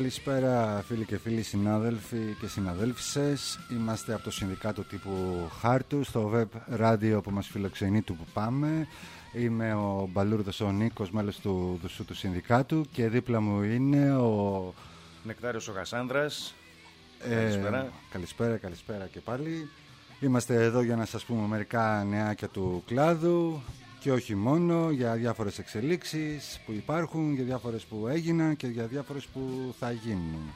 Καλησπέρα φίλοι και φίλοι, συνάδελφοι και συναδέλφισες. Είμαστε από το Συνδικάτο Τύπου Χάρτου στο web radio που μας φιλοξενεί του που πάμε. Είμαι ο Μπαλούρδος ο Νίκος, μέλος του Συνδικάτου, και δίπλα μου είναι ο Νεκτάριος ο Κασάνδρας. Καλησπέρα και πάλι. Είμαστε εδώ για να σας πούμε μερικά νεάκια του κλάδου και όχι μόνο, για διάφορες εξελίξεις που υπάρχουν, για διάφορες που έγιναν και για διάφορες που θα γίνουν.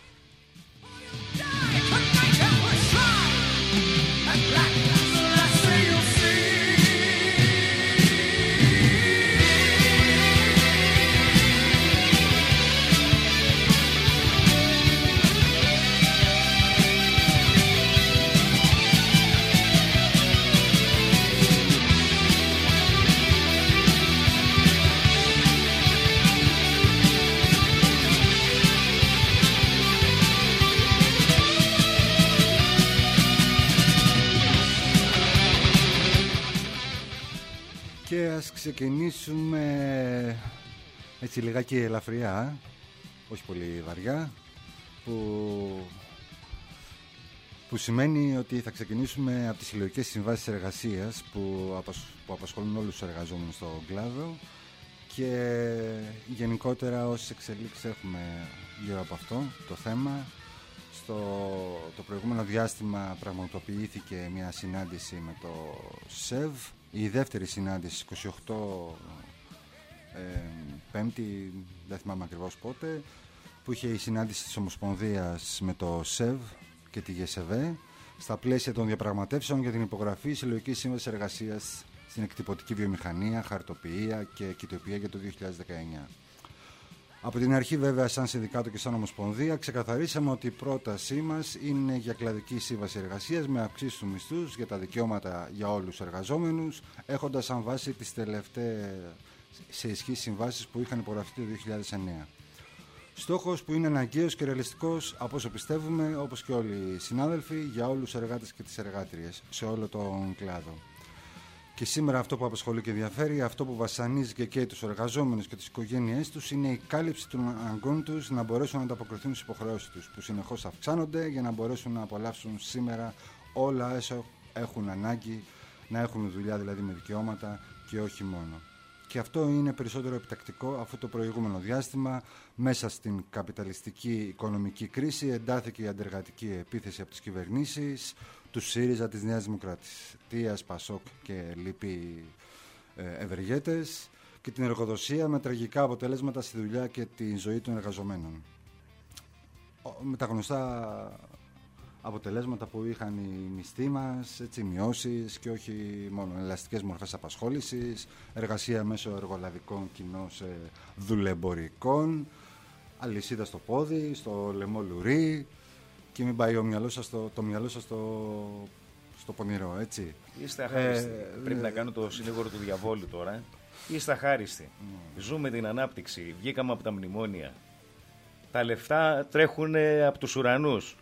Και ας ξεκινήσουμε έτσι λιγάκι ελαφριά, όχι πολύ βαριά, που σημαίνει ότι θα ξεκινήσουμε από τις συλλογικές συμβάσεις εργασίας που απασχολούν όλους τους εργαζόμενους στον κλάδο και γενικότερα όσες εξελίξεις έχουμε γύρω από αυτό το θέμα. Το προηγούμενο διάστημα πραγματοποιήθηκε μια συνάντηση με το ΣΕΒ, η δεύτερη συνάντηση 28 Πέμπτη, δεν θυμάμαι ακριβώς πότε, που είχε η συνάντηση της Ομοσπονδίας με το ΣΕΒ και τη ΓΕΣΕΒΕ στα πλαίσια των διαπραγματεύσεων για την υπογραφή συλλογικής σύμβασης εργασίας στην εκτυπωτική βιομηχανία, χαρτοποιία και κοιτοποιία για το 2019. Από την αρχή βέβαια σαν συνδικάτο και σαν ομοσπονδία ξεκαθαρίσαμε ότι η πρότασή μας είναι για κλαδική σύμβαση εργασίας με αυξήσεις του μισθούς για τα δικαιώματα για όλους τους εργαζόμενους, έχοντας σαν βάση τις τελευταίες σε ισχύ συμβάσεις που είχαν υπογραφεί το 2009. Στόχος που είναι αναγκαίος και ρεαλιστικός από όσο πιστεύουμε, όπως και όλοι οι συνάδελφοι, για όλους τους εργάτες και τις εργάτριες σε όλο τον κλάδο. Και σήμερα αυτό που απασχολεί και ενδιαφέρει, αυτό που βασανίζει και καίει τους εργαζόμενους και τις οικογένειές τους, είναι η κάλυψη των αναγκών τους να μπορέσουν να ανταποκριθούν στις υποχρεώσεις τους, που συνεχώς αυξάνονται για να μπορέσουν να απολαύσουν σήμερα όλα όσα έχουν ανάγκη, να έχουν δουλειά δηλαδή με δικαιώματα και όχι μόνο. Και αυτό είναι περισσότερο επιτακτικό αφού το προηγούμενο διάστημα, μέσα στην καπιταλιστική οικονομική κρίση, εντάθηκε η αντεργατική επίθεση από τις κυβερνήσεις του ΣΥΡΙΖΑ, της Νέας Δημοκρατίας, ΠΑΣΟΚ και λοιποί ευεργέτες, και την εργοδοσία με τραγικά αποτελέσματα στη δουλειά και τη ζωή των εργαζομένων. Με τα γνωστά αποτελέσματα που είχαν οι μισθοί μας, μειώσεις και όχι μόνο, ελαστικές μορφές απασχόλησης, εργασία μέσω εργολαβικών κοινώς δουλεμπορικών, αλυσίδα στο πόδι, στο λαιμό λουρί, και μην πάει το μυαλό σας στο πονηρό, έτσι. Είστε αχάριστοι. Πρέπει να κάνω το συνήγορο του διαβόλου τώρα. Είστε αχάριστοι. Ζούμε την ανάπτυξη. Βγήκαμε από τα μνημόνια. Τα λεφτά τρέχουν από τους ουρανούς.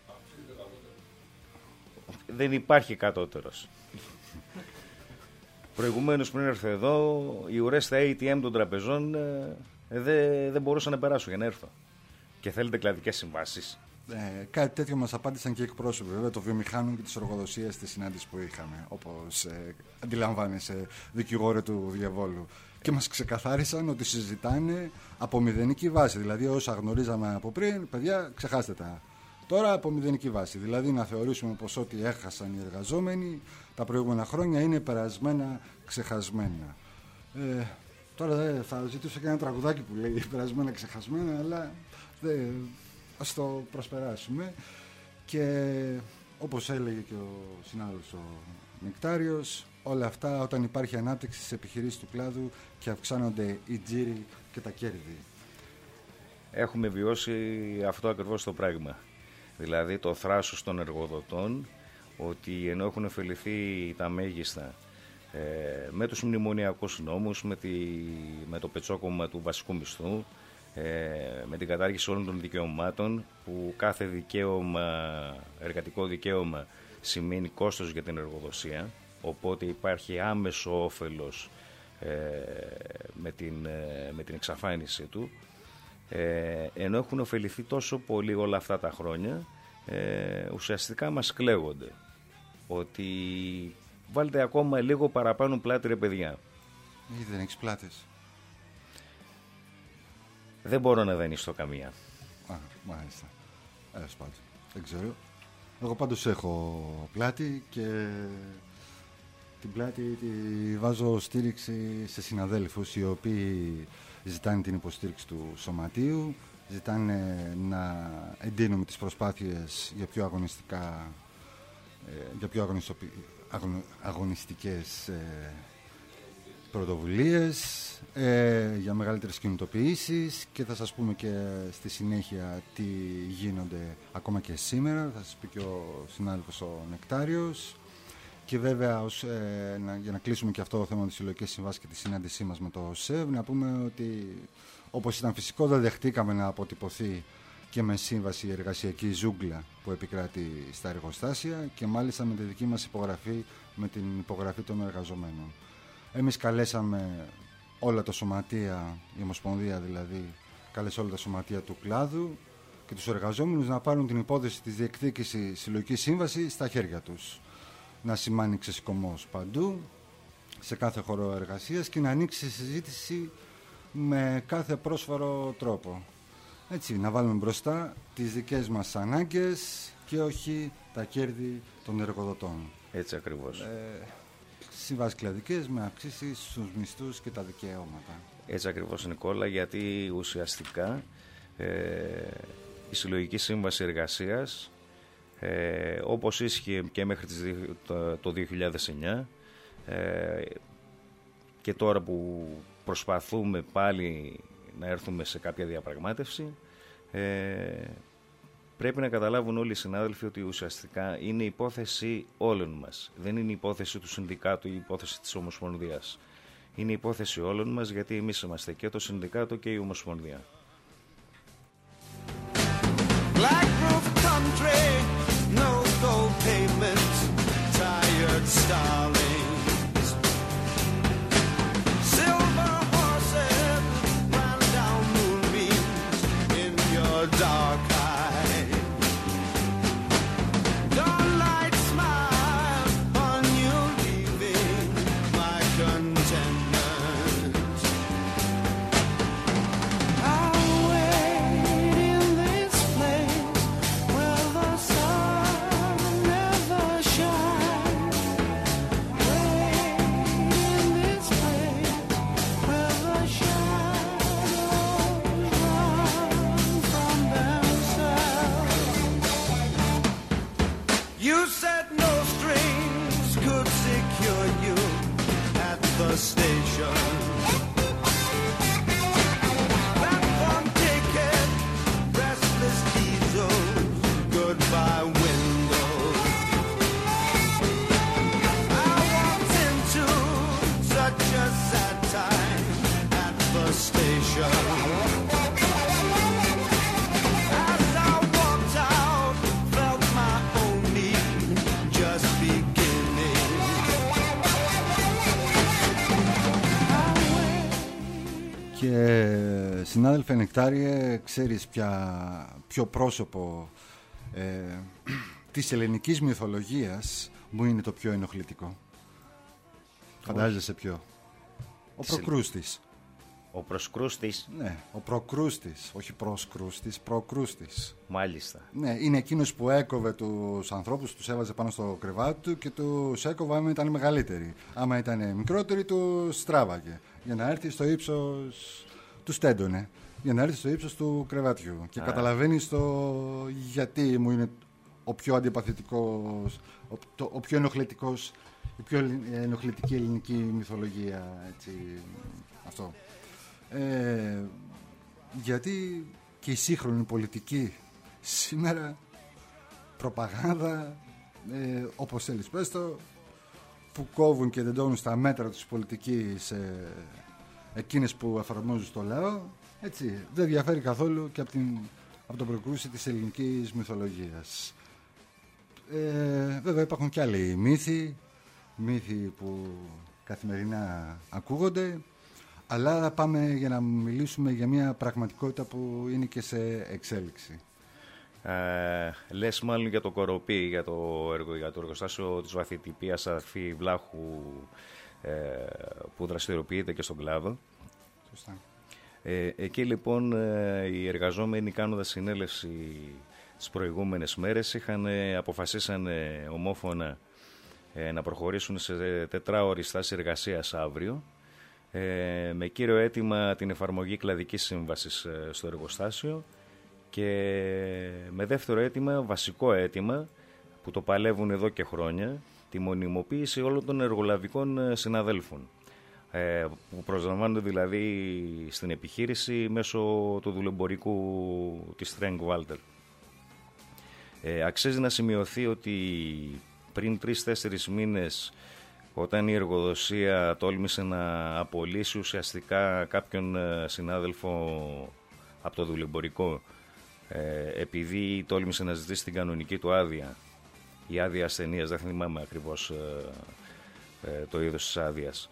Δεν υπάρχει κατώτερος. Προηγουμένως, πριν έρθω εδώ, οι ουρές στα ATM των τραπεζών δεν μπορούσαν να περάσουν για να έρθω. Και θέλετε κλαδικές συμβάσεις. Κάτι τέτοιο μας απάντησαν και οι εκπρόσωποι βέβαια των βιομηχάνων και της εργοδοσίας στη συνάντηση που είχαμε, όπως αντιλαμβάνεσαι, δικηγόρο του διαβόλου. Και μας ξεκαθάρισαν ότι συζητάνε από μηδενική βάση. Δηλαδή, όσα γνωρίζαμε από πριν, παιδιά, ξεχάστε τα. Τώρα από μηδενική βάση. Δηλαδή, να θεωρήσουμε πως ό,τι έχασαν οι εργαζόμενοι τα προηγούμενα χρόνια είναι περασμένα, ξεχασμένα. Τώρα θα ζητούσα και ένα τραγουδάκι που λέει περασμένα, ξεχασμένα, αλλά ας το προσπεράσουμε. Και όπως έλεγε και ο συνάδελφος ο Νεκτάριος, όλα αυτά όταν υπάρχει ανάπτυξη στις επιχειρήσεις του κλάδου και αυξάνονται οι τζίροι και τα κέρδη. Έχουμε βιώσει αυτό ακριβώς το πράγμα. Δηλαδή το θράσος των εργοδοτών, ότι ενώ έχουν ωφεληθεί τα μέγιστα με τους μνημονιακούς νόμους, με το πετσόκομμα του βασικού μισθού, με την κατάργηση όλων των δικαιωμάτων, που κάθε εργατικό δικαίωμα σημαίνει κόστος για την εργοδοσία, οπότε υπάρχει άμεσο όφελος με την εξαφάνιση του. ενώ έχουν ωφεληθεί τόσο πολύ όλα αυτά τα χρόνια, ουσιαστικά μας κλαίγονται ότι βάλτε ακόμα λίγο παραπάνω πλάτη ρε παιδιά. Ή δεν έχεις πλάτες? Δεν μπορώ να δανειστώ καμία. Μάλιστα. Δεν ξέρω. Εγώ πάντως έχω πλάτη και την πλάτη τη βάζω στήριξη σε συναδέλφους οι οποίοι ζητάνε την υποστήριξη του σωματείου, ζητάνε να εντείνουμε τις προσπάθειες για πιο αγωνιστικές πρωτοβουλίες, για μεγαλύτερες κινητοποιήσεις, και θα σας πούμε και στη συνέχεια τι γίνονται ακόμα και σήμερα. Θα σας πει και ο συνάδελφος ο Νεκτάριος. Και βέβαια για να κλείσουμε και αυτό το θέμα της συλλογικής συμβάσης και τη συνάντησή μας με το ΣΕΒ, να πούμε ότι όπως ήταν φυσικό δεν δεχτήκαμε να αποτυπωθεί και με σύμβαση η εργασιακή ζούγκλα που επικράτει στα εργοστάσια, και μάλιστα με τη δική μας υπογραφή, με την υπογραφή των εργαζομένων. Εμείς καλέσαμε όλα τα σωματεία, η Ομοσπονδία δηλαδή, κάλεσε όλα τα σωματεία του κλάδου και τους εργαζόμενους να πάρουν την υπόθεση της διεκδίκησης συλλογικής σύμβασης στα χέρια τους. Να σημάνει ξεσηκωμός παντού, σε κάθε χώρο εργασίας, και να ανοίξει συζήτηση με κάθε πρόσφορο τρόπο. Έτσι, να βάλουμε μπροστά τις δικές μας ανάγκες και όχι τα κέρδη των εργοδοτών. Έτσι ακριβώς. Συμβάσεις κλαδικές με αυξήσεις στους μισθούς και τα δικαιώματα. Έτσι ακριβώς, Νικόλα, γιατί ουσιαστικά η συλλογική σύμβαση εργασίας, όπως ίσχυε και μέχρι το 2009, και τώρα που προσπαθούμε πάλι να έρθουμε σε κάποια διαπραγμάτευση, πρέπει να καταλάβουν όλοι οι συνάδελφοι ότι ουσιαστικά είναι υπόθεση όλων μας. Δεν είναι υπόθεση του Συνδικάτου ή υπόθεση της Ομοσπονδίας. Είναι υπόθεση όλων μας, γιατί εμείς είμαστε και το Συνδικάτο και η Ομοσπονδία. Black roof country, no gold pavement, tired starlings, silver horses ran down moonbeams in your dark eyes. Dawnlight smile on you, leaving my contentment. I'll wait in this place where the sun never shines. Wait in this place where the shadows run from themselves. You said no strings could secure you at the station. That one ticket, restless diesels, goodbye windows. I walked into such a sad time at the station. As I walked out, felt my own need just beginning. Και συνάδελφε Νεκτάριε, ξέρεις ποιο πρόσωπο της ελληνικής μυθολογίας μου είναι το πιο ενοχλητικό? Φαντάζεσαι ποιο? Ο Προκρούστης. Ο Προσκρούστης. Ναι, ο Προκρούστης, όχι Προσκρούστης, Προκρούστης. Μάλιστα. Ναι, είναι εκείνος που έκοβε τους ανθρώπους, τους έβαζε πάνω στο κρεβάτι του και τους έκοβε άμα ήταν μεγαλύτεροι. Άμα ήταν μικρότεροι, τους στράβαγε για να έρθει στο ύψος, τους τέντωνε για να έρθει στο ύψος του κρεβάτιου. Και καταλαβαίνεις το γιατί μου είναι ο πιο αντιπαθητικός, ο πιο ενοχλητικός, η πιο ενοχλητική ελληνική μυθολογία, έτσι, αυτό. Γιατί και η σύγχρονη πολιτική σήμερα, προπαγάνδα, όπως θέλεις πες το, που κόβουν και τεντώνουν στα μέτρα της πολιτικής εκείνες που εφαρμόζουν στο λαό, έτσι, δεν διαφέρει καθόλου και από τον Προκρούστη της ελληνικής μυθολογίας. Βέβαια υπάρχουν και άλλοι μύθοι που καθημερινά ακούγονται, Αλλά πάμε για να μιλήσουμε για μια πραγματικότητα που είναι και σε εξέλιξη. Λες μάλλον για το Κοροπή, για το εργοστάσιο της βαθυτυπίας Αδερφή Βλάχου, που δραστηριοποιείται και στον κλάδο. Σωστά. Εκεί λοιπόν οι εργαζόμενοι, κάνοντας συνέλευση τις προηγούμενες μέρες, αποφασίσαν ομόφωνα να προχωρήσουν σε 4ωρη στάση εργασίας αύριο, με κύριο αίτημα την εφαρμογή κλαδικής σύμβασης στο εργοστάσιο και με δεύτερο αίτημα, βασικό αίτημα που το παλεύουν εδώ και χρόνια, τη μονιμοποίηση όλων των εργολαβικών συναδέλφων, που προσλαμβάνονται δηλαδή στην επιχείρηση μέσω του δουλεμπορικού της Frank Walter. Αξίζει να σημειωθεί ότι πριν 3-4 μήνες, όταν η εργοδοσία τόλμησε να απολύσει ουσιαστικά κάποιον συνάδελφο από το δουλεμπορικό, επειδή τόλμησε να ζητήσει την κανονική του άδεια, η άδεια ασθενείας, δεν θυμάμαι ακριβώς το είδος της άδειας,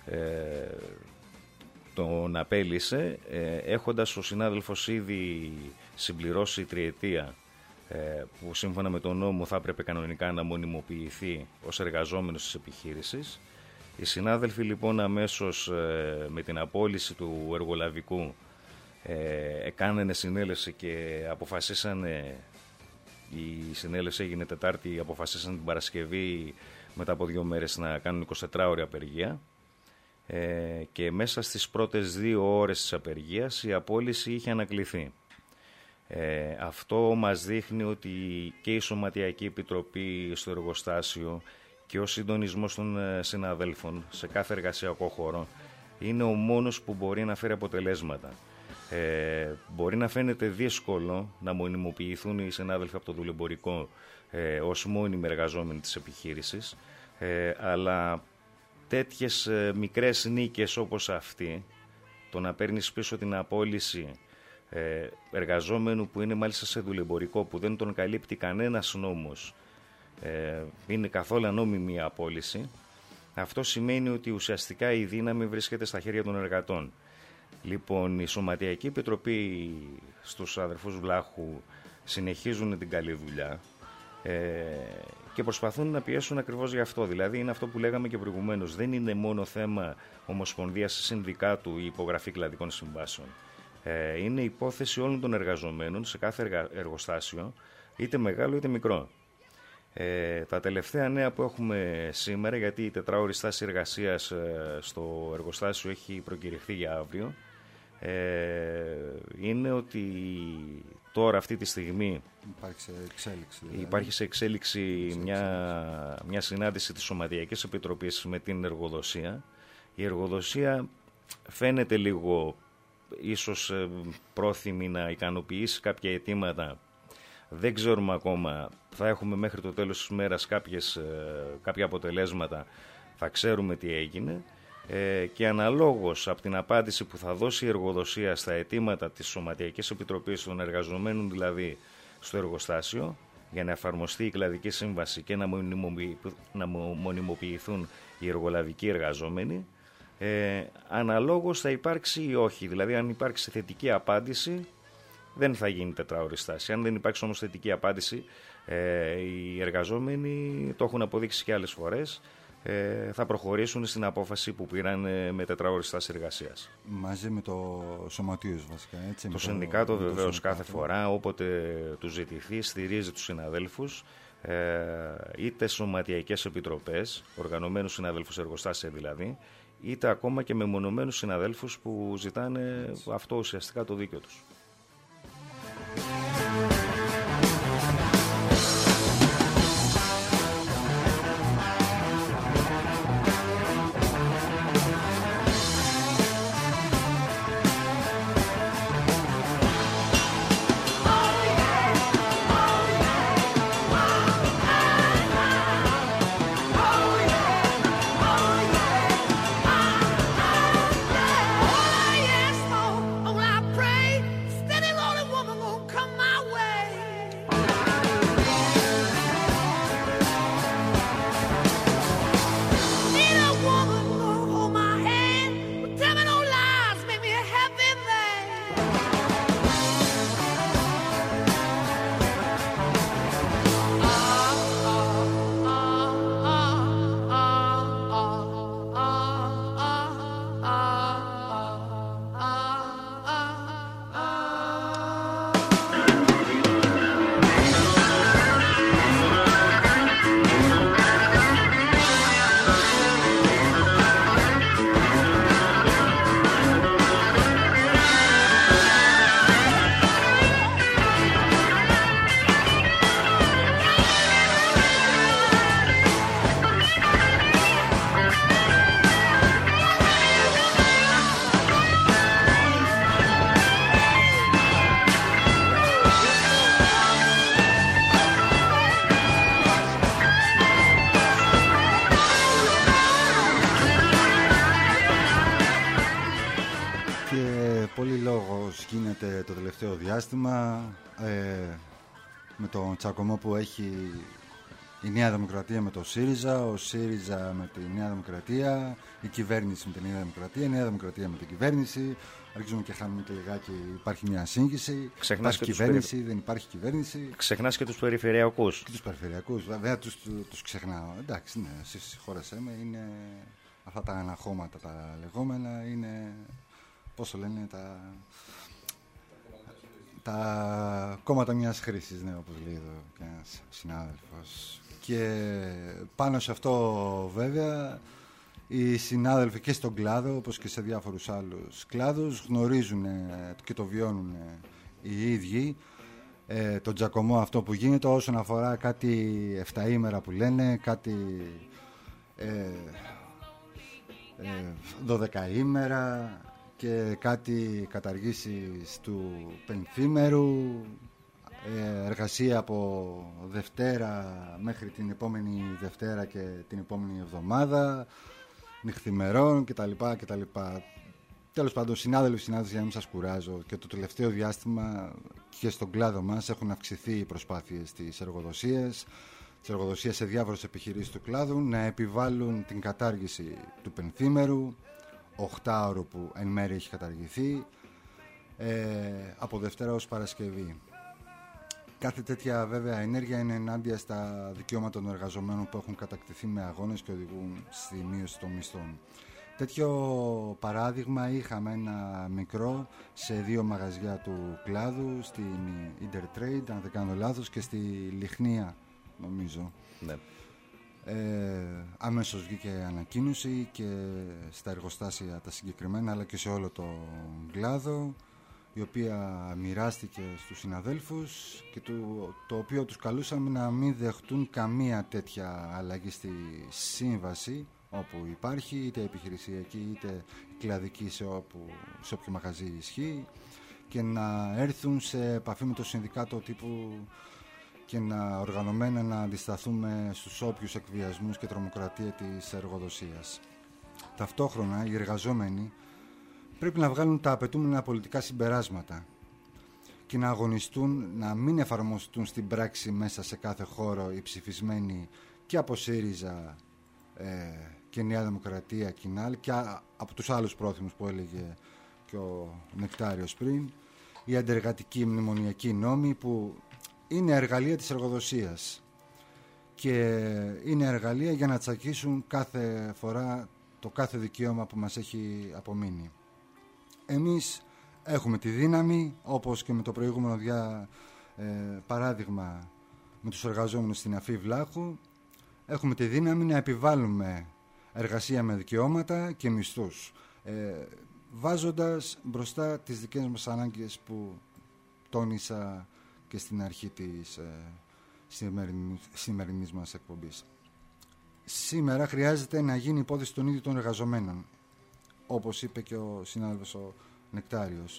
τον απέλυσε, έχοντας ο συνάδελφος ήδη συμπληρώσει τριετία, που σύμφωνα με τον νόμο θα έπρεπε κανονικά να μονιμοποιηθεί ως εργαζόμενος της επιχείρησης. Οι συνάδελφοι λοιπόν αμέσως με την απόλυση του εργολαβικού κάνανε συνέλευση και αποφασίσανε, η συνέλευση έγινε Τετάρτη, αποφασίσαν την Παρασκευή μετά από 2 μέρες να κάνουν 24ωρη απεργία, και μέσα στις πρώτες 2 ώρες της απεργίας η απόλυση είχε ανακληθεί. Αυτό μας δείχνει ότι και η Σωματιακή Επιτροπή στο εργοστάσιο και ο συντονισμός των συναδέλφων σε κάθε εργασιακό χώρο είναι ο μόνος που μπορεί να φέρει αποτελέσματα. Μπορεί να φαίνεται δύσκολο να μονιμοποιηθούν οι συνάδελφοι από το δουλεμπορικό ως μόνιμοι εργαζόμενοι της επιχείρησης, αλλά τέτοιες μικρές νίκες όπως αυτή, το να παίρνεις πίσω την απόλυση εργαζόμενου που είναι μάλιστα σε δουλεμπορικό, που δεν τον καλύπτει κανένας νόμος, είναι καθόλου ανόμιμη η απόλυση, αυτό σημαίνει ότι ουσιαστικά η δύναμη βρίσκεται στα χέρια των εργατών. Λοιπόν, η Σωματιακή Επιτροπή στους αδερφούς Βλάχου συνεχίζουν την καλή δουλειά και προσπαθούν να πιέσουν ακριβώς γι' αυτό. Δηλαδή είναι αυτό που λέγαμε και προηγουμένως, δεν είναι μόνο θέμα ομοσπονδίας συνδικάτου η υπογραφή κλαδικών συμβάσεων. Είναι υπόθεση όλων των εργαζομένων σε κάθε εργοστάσιο, είτε μεγάλο είτε μικρό. Τα τελευταία νέα που έχουμε σήμερα, γιατί η 4ωρη στάση εργασίας στο εργοστάσιο έχει προκηρυχθεί για αύριο, είναι ότι τώρα αυτή τη στιγμή υπάρχει σε εξέλιξη μια συνάντηση της Σωματιακής Επιτροπής με την εργοδοσία. Η εργοδοσία φαίνεται λίγο ίσως πρόθυμη να ικανοποιήσει κάποια αιτήματα. Δεν ξέρουμε ακόμα, θα έχουμε μέχρι το τέλος της μέρας κάποια αποτελέσματα, θα ξέρουμε τι έγινε, και αναλόγως από την απάντηση που θα δώσει η εργοδοσία στα αιτήματα της Σωματιακής Επιτροπής των εργαζομένων, δηλαδή στο εργοστάσιο, για να εφαρμοστεί η κλαδική σύμβαση και να μονιμοποιηθούν οι εργολαβικοί εργαζόμενοι, αναλόγως θα υπάρξει ή όχι. Δηλαδή αν υπάρξει θετική απάντηση, δεν θα γίνει 4ωρη στάση. Αν δεν υπάρξει όμως θετική απάντηση, οι εργαζόμενοι, το έχουν αποδείξει και άλλες φορές, θα προχωρήσουν στην απόφαση που πήραν με 4ωρη στάση εργασίας. Μαζί με το σωματείο βασικά, έτσι. Το συνδικάτο βεβαίως κάθε φορά, όποτε του ζητηθεί, στηρίζει τους συναδέλφους, είτε σωματιακές επιτροπές, οργανωμένους συναδέλφους εργοστάσια δηλαδή, είτε ακόμα και μεμονωμένους συναδέλφους που ζητάνε αυτό ουσιαστικά το δίκαιο τους. Come out. γίνεται το τελευταίο διάστημα, με τον τσακωμό που έχει η Νέα Δημοκρατία με το ΣΥΡΙΖΑ, ο ΣΥΡΙΖΑ με τη Νέα Δημοκρατία, η κυβέρνηση με τη Νέα Δημοκρατία, η Νέα Δημοκρατία με την κυβέρνηση. Αρχίζουμε και χάνουμε και λιγάκι, υπάρχει μια σύγχυση. Υπάρχει κυβέρνηση, δεν υπάρχει κυβέρνηση. Ξεχνάς και τους περιφερειακούς. Και τους περιφερειακούς, βέβαια τους ξεχνάω. Εντάξει, ναι, συγχώρεσέ με, είναι αυτά τα αναχώματα τα λεγόμενα, είναι, πώς το λένε, τα κόμματα μιας χρήσης, ναι, όπως λέει εδώ και ένας συνάδελφος. Και πάνω σε αυτό βέβαια οι συνάδελφοι και στον κλάδο, όπως και σε διάφορους άλλους κλάδους, γνωρίζουν και το βιώνουν οι ίδιοι τον τζακωμό αυτό που γίνεται όσον αφορά κάτι 7ήμερα που λένε, κάτι 12ήμερα και κάτι καταργήσεις του πενθήμερου, εργασία από Δευτέρα μέχρι την επόμενη Δευτέρα και την επόμενη εβδομάδα, νυχθημερών κτλ. Τέλος πάντων, συνάδελφοι, για να μην σας κουράζω, και το τελευταίο διάστημα και στον κλάδο μας έχουν αυξηθεί οι προσπάθειες της εργοδοσίας σε διάφορες επιχειρήσεις του κλάδου να επιβάλλουν την κατάργηση του πενθήμερου, 8ωρο που εν μέρει έχει καταργηθεί, από Δευτέρα ως Παρασκευή. Κάθε τέτοια βέβαια ενέργεια είναι ενάντια στα δικαιώματα των εργαζομένων που έχουν κατακτηθεί με αγώνες και οδηγούν στη μείωση των μισθών. Τέτοιο παράδειγμα είχαμε ένα μικρό σε 2 μαγαζιά του κλάδου, στην Intertrade, αν δεν κάνω λάθος, και στη Λιχνία, νομίζω. Ναι. Αμέσως βγήκε ανακοίνωση και στα εργοστάσια τα συγκεκριμένα, αλλά και σε όλο τον κλάδο, η οποία μοιράστηκε στους συναδέλφους και το οποίο τους καλούσαμε να μην δεχτούν καμία τέτοια αλλαγή στη σύμβαση όπου υπάρχει, είτε επιχειρησιακή είτε κλαδική, σε όποιο μαγαζί ισχύει, και να έρθουν σε επαφή με το συνδικάτο τύπου και οργανωμένα να αντισταθούμε στους όποιους εκβιασμούς και τρομοκρατία της εργοδοσίας. Ταυτόχρονα οι εργαζόμενοι πρέπει να βγάλουν τα απαιτούμενα πολιτικά συμπεράσματα και να αγωνιστούν να μην εφαρμοστούν στην πράξη μέσα σε κάθε χώρο οι ψηφισμένοι και από ΣΥΡΙΖΑ και Νέα Δημοκρατία Κινάλ και από τους άλλους πρόθυμους που έλεγε και ο Νεκτάριος πριν, οι αντεργατικοί μνημονιακοί νόμοι που είναι εργαλεία της εργοδοσίας και είναι εργαλεία για να τσακίσουν κάθε φορά το κάθε δικαίωμα που μας έχει απομείνει. Εμείς έχουμε τη δύναμη, όπως και με το προηγούμενο παράδειγμα με τους εργαζόμενους στην Αφή Βλάχου, έχουμε τη δύναμη να επιβάλλουμε εργασία με δικαιώματα και μισθούς, βάζοντας μπροστά τις δικές μας ανάγκες που τόνισα και στην αρχή της σημερινής μας εκπομπής. Σήμερα χρειάζεται να γίνει υπόθεση των ίδιων των εργαζομένων, όπως είπε και ο συνάδελφος ο Νεκτάριος.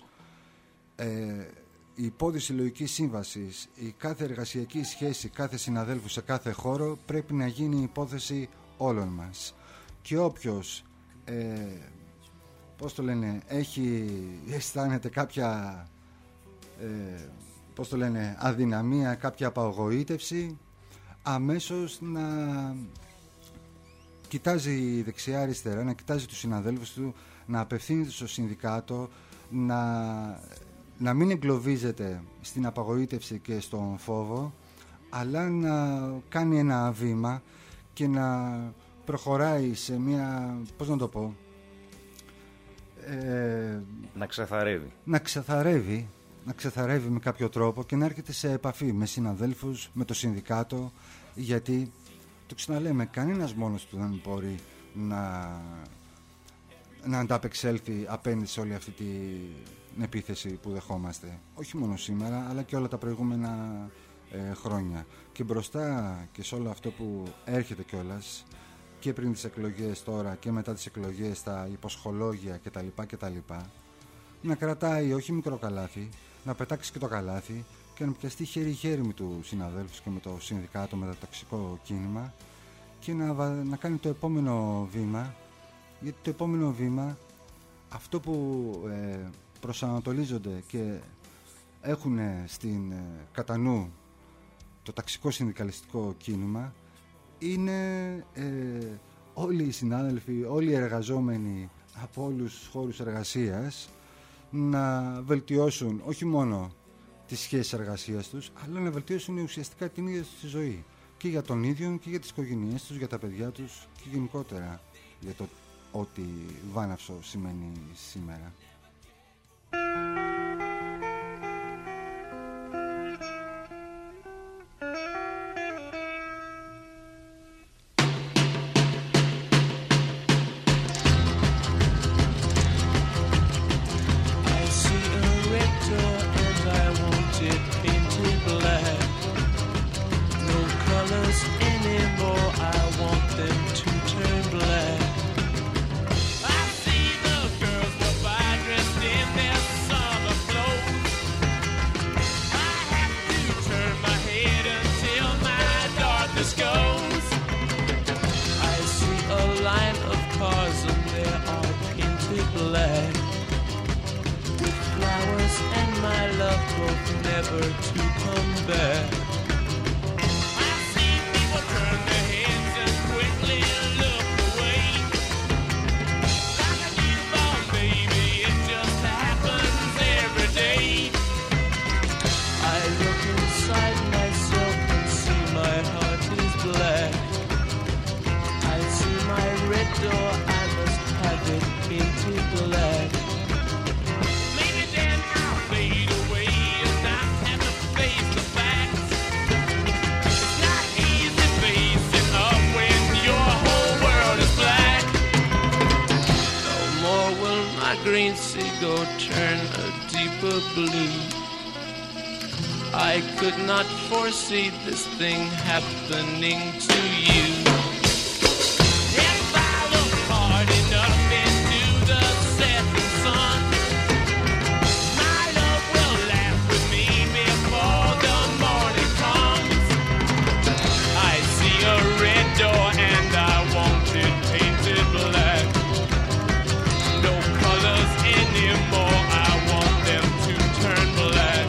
Η υπόθεση συλλογικής σύμβασης, η κάθε εργασιακή σχέση κάθε συναδέλφου σε κάθε χώρο πρέπει να γίνει υπόθεση όλων μας. Και όποιος αισθάνεται κάποια αδυναμία, κάποια απαγοήτευση, αμέσως να κοιτάζει δεξιά-αριστερά, να κοιτάζει τους συναδέλφους του, να απευθύνεται στο συνδικάτο, να μην εγκλωβίζεται στην απαγοήτευση και στον φόβο, αλλά να κάνει ένα βήμα και να προχωράει σε μια, να ξεθαρεύει με κάποιο τρόπο και να έρχεται σε επαφή με συναδέλφους, με το συνδικάτο, γιατί το ξαναλέμε, κανένας μόνος του δεν μπορεί να ανταπεξέλθει απέναντι σε όλη αυτή την επίθεση που δεχόμαστε, όχι μόνο σήμερα αλλά και όλα τα προηγούμενα χρόνια. Και μπροστά και σε όλο αυτό που έρχεται κιόλας, και πριν τις εκλογές τώρα και μετά τις εκλογές, τα υποσχολόγια κτλ, να κρατάει όχι μικρό καλάθι, να πετάξει και το καλάθι και να πιαστεί χέρι-χέρι με τους συναδέλφους και με το συνδικάτο, με το ταξικό κίνημα, και να κάνει το επόμενο βήμα, γιατί το επόμενο βήμα, αυτό που προσανατολίζονται και έχουν στην κατά νου το ταξικό συνδικαλιστικό κίνημα είναι όλοι οι συνάδελφοι, όλοι οι εργαζόμενοι από όλους τους χώρους εργασίας να βελτιώσουν όχι μόνο τις σχέσεις εργασίας τους, αλλά να βελτιώσουν ουσιαστικά την ίδια τους τη ζωή, και για τον ίδιο και για τις οικογένειές τους, για τα παιδιά τους και γενικότερα για το ό,τι βάναυσο σημαίνει σήμερα. I could not foresee this thing happening to you. If I look hard enough into the setting sun, my love will laugh with me before the morning comes. I see a red door and I want it painted black. No colors anymore, I want them to turn black.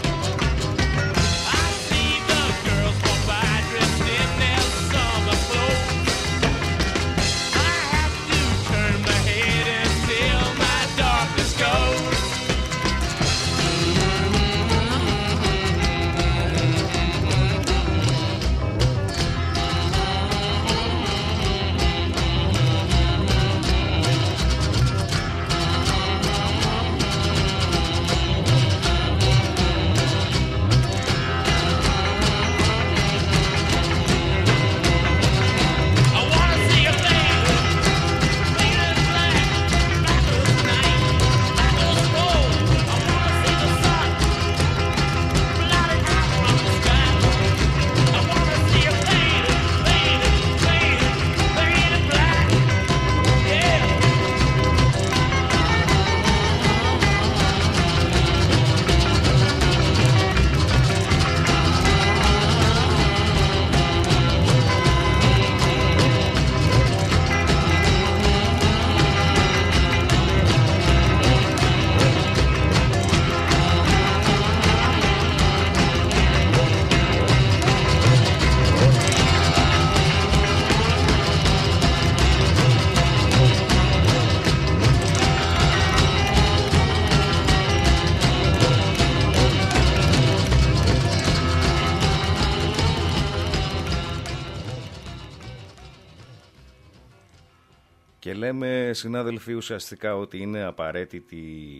Και λέμε, συνάδελφοι, ουσιαστικά ότι είναι απαραίτητη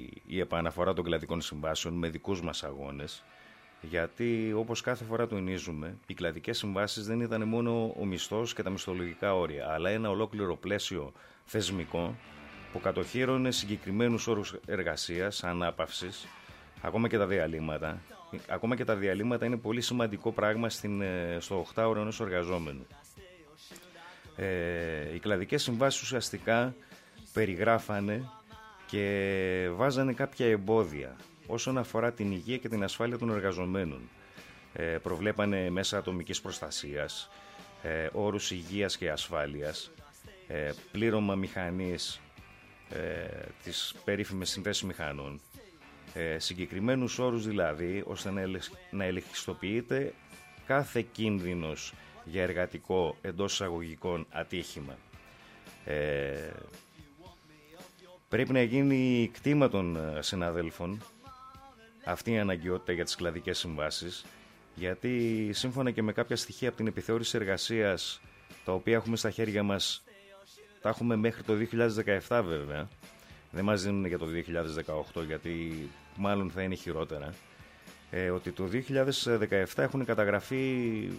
η επαναφορά των κλαδικών συμβάσεων με δικούς μας αγώνες, γιατί όπως κάθε φορά τονίζουμε, οι κλαδικές συμβάσεις δεν ήταν μόνο ο μισθός και τα μισθολογικά όρια, αλλά ένα ολόκληρο πλαίσιο θεσμικό που κατοχύρωνε συγκεκριμένους όρους εργασίας, ανάπαυσης, ακόμα και τα διαλύματα. Ακόμα και τα διαλύματα είναι πολύ σημαντικό πράγμα στο 8ωρο ενός εργαζόμενου. Οι κλαδικές συμβάσεις ουσιαστικά περιγράφανε και βάζανε κάποια εμπόδια όσον αφορά την υγεία και την ασφάλεια των εργαζομένων. Προβλέπανε μέσα ατομικής προστασίας, όρους υγείας και ασφάλειας, πλήρωμα μηχανής, τις περίφημες συνθέσεις μηχανών, Συγκεκριμένους όρους δηλαδή, ώστε να ελεγχιστοποιείται κάθε κίνδυνος για εργατικό εντός εισαγωγικών ατύχημα. Πρέπει να γίνει κτήμα των συναδέλφων αυτή η αναγκαιότητα για τις κλαδικές συμβάσεις, γιατί σύμφωνα και με κάποια στοιχεία από την επιθεώρηση εργασίας, τα οποία έχουμε στα χέρια μας, τα έχουμε μέχρι το 2017 βέβαια, δεν μας δίνουν για το 2018 γιατί μάλλον θα είναι χειρότερα, ότι το 2017 έχουν καταγραφεί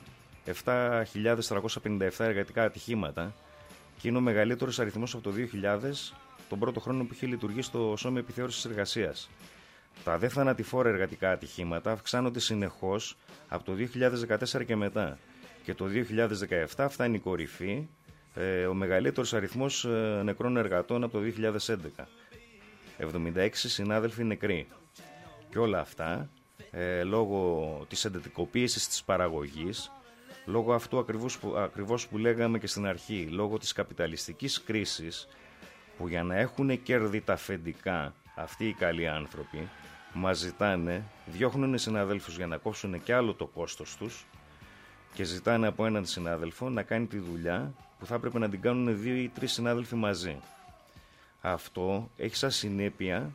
7.357 εργατικά ατυχήματα και είναι ο μεγαλύτερος αριθμός από το 2000, τον πρώτο χρόνο που είχε λειτουργήσει το Σώμα Επιθεώρησης Εργασίας. Τα δε θανατηφόρα εργατικά ατυχήματα αυξάνονται συνεχώς από το 2014 και μετά. Και το 2017 φτάνει η κορυφή, ο μεγαλύτερος αριθμός νεκρών εργατών από το 2011. 76 συνάδελφοι νεκροί. Και όλα αυτά λόγω της εντατικοποίησης της παραγωγής, λόγω αυτού ακριβώς που λέγαμε και στην αρχή, λόγω της καπιταλιστικής κρίσης, που για να έχουν κέρδη τα αφεντικά αυτοί οι καλοί άνθρωποι μας ζητάνε, διώχνουν συναδέλφους για να κόψουν και άλλο το κόστος τους και ζητάνε από έναν συνάδελφο να κάνει τη δουλειά που θα έπρεπε να την κάνουν 2 ή 3 συνάδελφοι μαζί. Αυτό έχει σαν συνέπεια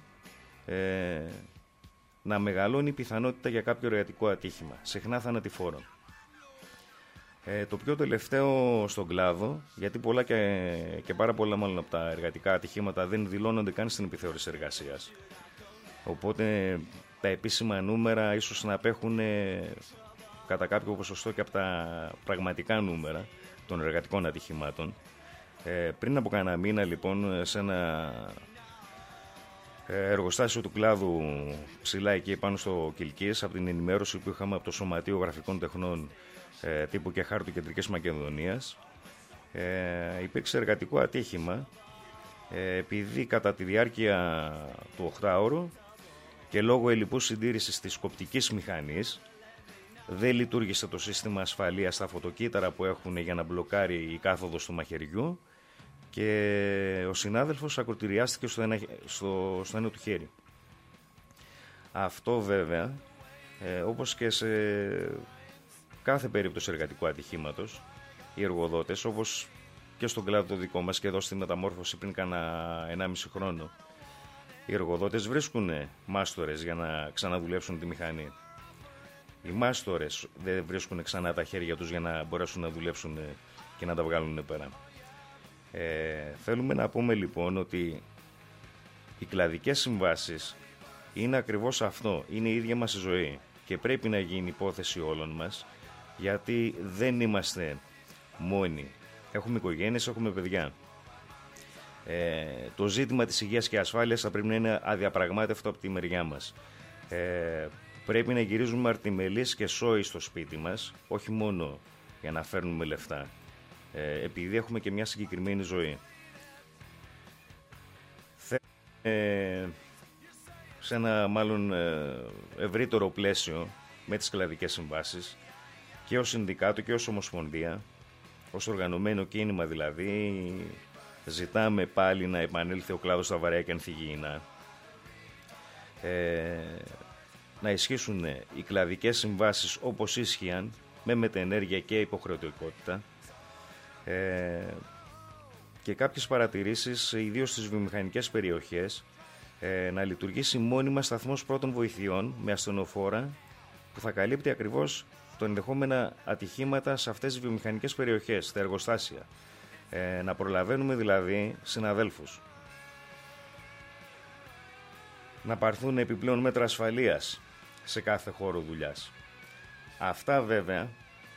να μεγαλώνει η πιθανότητα για κάποιο εργατικό ατύχημα, συχνά θανατηφόρο. Το πιο τελευταίο στον κλάδο, γιατί πολλά και πάρα πολλά μάλλον από τα εργατικά ατυχήματα δεν δηλώνονται καν στην επιθεώρηση εργασίας. Οπότε τα επίσημα νούμερα ίσως να απέχουν κατά κάποιο ποσοστό και από τα πραγματικά νούμερα των εργατικών ατυχημάτων. Πριν από κανένα μήνα λοιπόν, σε ένα εργοστάσιο του κλάδου ψηλά εκεί πάνω στο Κιλκής, από την ενημέρωση που είχαμε από το Σωματείο Γραφικών Τεχνών τύπου και χάρτου Κεντρικής Μακεδονίας, υπήρξε εργατικό ατύχημα επειδή κατά τη διάρκεια του 8ωρου και λόγω ελλειπούς συντήρησης της κοπτικής μηχανής δεν λειτουργήσε το σύστημα ασφαλείας στα φωτοκύτταρα που έχουν για να μπλοκάρει η κάθοδος του μαχαιριού και ο συνάδελφος ακροτηριάστηκε στο ένα του χέρι. Αυτό βέβαια, όπως και σε κάθε περίπτωση εργατικού ατυχήματος, οι εργοδότες, όπως και στον κλάδο το δικό μας και εδώ στη μεταμόρφωση πριν κάνα 1,5 χρόνο, οι εργοδότες βρίσκουν μάστορες για να ξαναδουλέψουν τη μηχανή. Οι μάστορες δεν βρίσκουν ξανά τα χέρια τους για να μπορέσουν να δουλέψουν και να τα βγάλουν πέρα. Θέλουμε να πούμε λοιπόν ότι οι κλαδικές συμβάσεις είναι ακριβώς αυτό, είναι η ίδια μας η ζωή και πρέπει να γίνει υπόθεση όλων μας, γιατί δεν είμαστε μόνοι. Έχουμε οικογένειες, έχουμε παιδιά. Το ζήτημα της υγείας και ασφάλειας θα πρέπει να είναι αδιαπραγμάτευτο από τη μεριά μας. Πρέπει να γυρίζουμε αρτιμελείς και σόοι στο σπίτι μας, όχι μόνο για να φέρνουμε λεφτά, επειδή έχουμε και μια συγκεκριμένη ζωή. Σε ένα μάλλον ευρύτερο πλαίσιο με τις κλαδικές συμβάσεις, και ως συνδικάτο και ως ομοσπονδία, ως οργανωμένο κίνημα δηλαδή, ζητάμε πάλι να επανέλθει ο κλάδος στα βαρέα και ανθυγιεινά, να ισχύσουν οι κλαδικές συμβάσεις όπως ίσχυαν, με μετενέργεια και υποχρεωτικότητα, και κάποιες παρατηρήσεις, ιδίως στις βιομηχανικές περιοχές, να λειτουργήσει μόνιμα σταθμός πρώτων βοηθειών με ασθενοφόρα που θα καλύπτει ακριβώς το ενδεχόμενα ατυχήματα σε αυτές τις βιομηχανικές περιοχές, στα εργοστάσια. Να προλαβαίνουμε δηλαδή συναδέλφους. Να πάρθουν επιπλέον μέτρα ασφαλείας σε κάθε χώρο δουλειάς. Αυτά βέβαια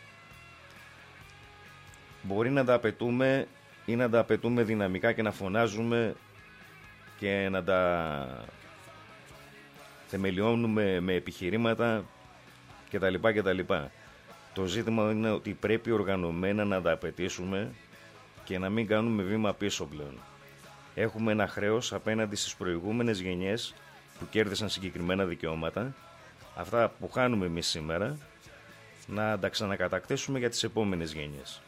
μπορεί να τα απαιτούμε ή να τα απαιτούμε δυναμικά και να φωνάζουμε και να τα θεμελιώνουμε με επιχειρήματα κτλ. Το ζήτημα είναι ότι πρέπει οργανωμένα να τα απαιτήσουμε και να μην κάνουμε βήμα πίσω πλέον. Έχουμε ένα χρέος απέναντι στις προηγούμενες γενιές που κέρδισαν συγκεκριμένα δικαιώματα, αυτά που χάνουμε εμείς σήμερα, να τα ξανακατακτήσουμε για τις επόμενες γενιές.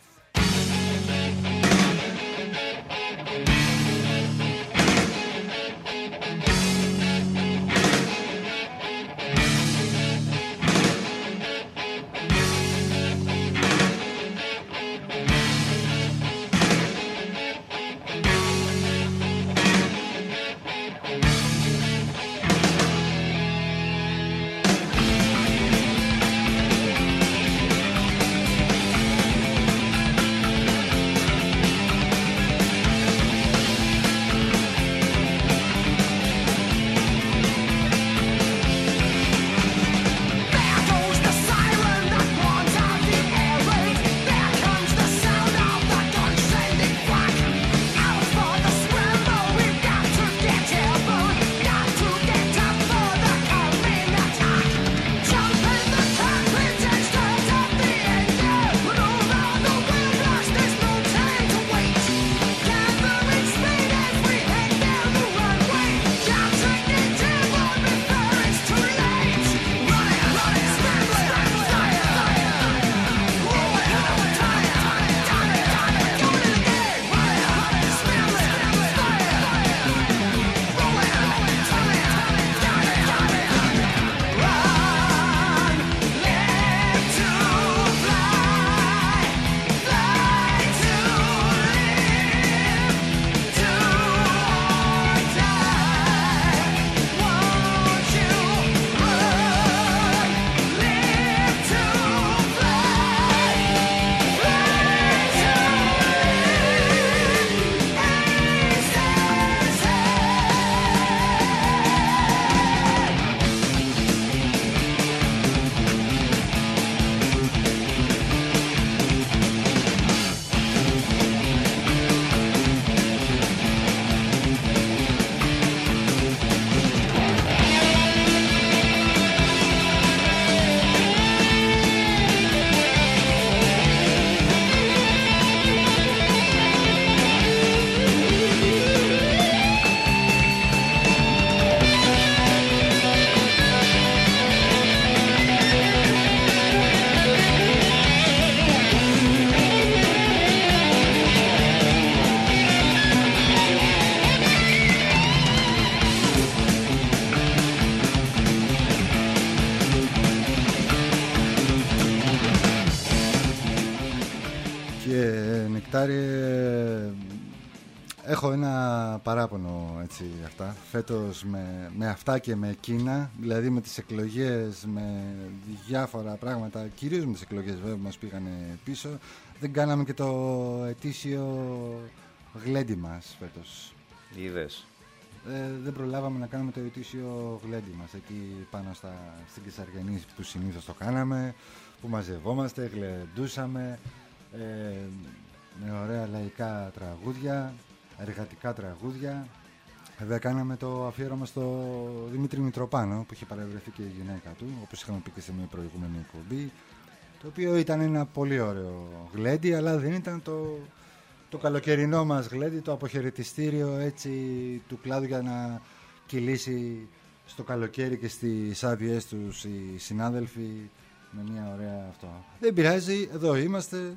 Κοίταξε, Νεκτάρι, έχω ένα παράπονο έτσι αυτά. Φέτος με αυτά και με εκείνα, δηλαδή με τις εκλογές, με διάφορα πράγματα, κυρίως με τις εκλογές βέβαια που μας πήγανε πίσω, δεν κάναμε και το ετήσιο γλέντι μας φέτος. Είδες. Δεν προλάβαμε να κάνουμε το ετήσιο γλέντι μας εκεί πάνω στην Κεσαριανή που συνήθως το κάναμε, που μαζευόμαστε, γλεντούσαμε με ωραία λαϊκά τραγούδια, εργατικά τραγούδια. Βέβαια κάναμε το αφιέρωμα στο Δημήτρη Μητροπάνο που είχε παρευρεθεί και η γυναίκα του, όπως είχαμε πει και σε μια προηγούμενη εκπομπή, το οποίο ήταν ένα πολύ ωραίο γλέντι, αλλά δεν ήταν το καλοκαιρινό μας γλέντι, το αποχαιρετιστήριο έτσι του κλάδου για να κυλήσει στο καλοκαίρι και στις άδειές τους οι συνάδελφοι με μια ωραία αυτό. Δεν πειράζει, εδώ είμαστε,